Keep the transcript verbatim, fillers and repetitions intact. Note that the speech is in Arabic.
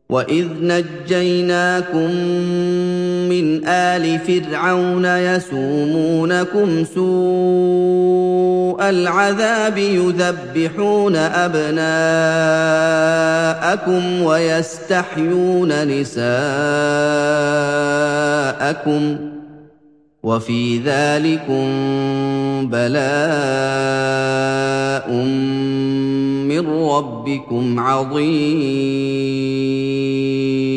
وَإِذْ نَجَّيْنَاكُم مِّنْ آلِ فِرْعَوْنَ يَسُومُونَكُمْ سُوءَ الْعَذَابِ يُذَبِّحُونَ أَبْنَاءَكُمْ وَيَسْتَحْيُونَ نِسَاءَكُمْ ۚ وَفِي ذَٰلِكُم بَلَاءٌ مِّن رَّبِّكُمْ عَظِيمٌ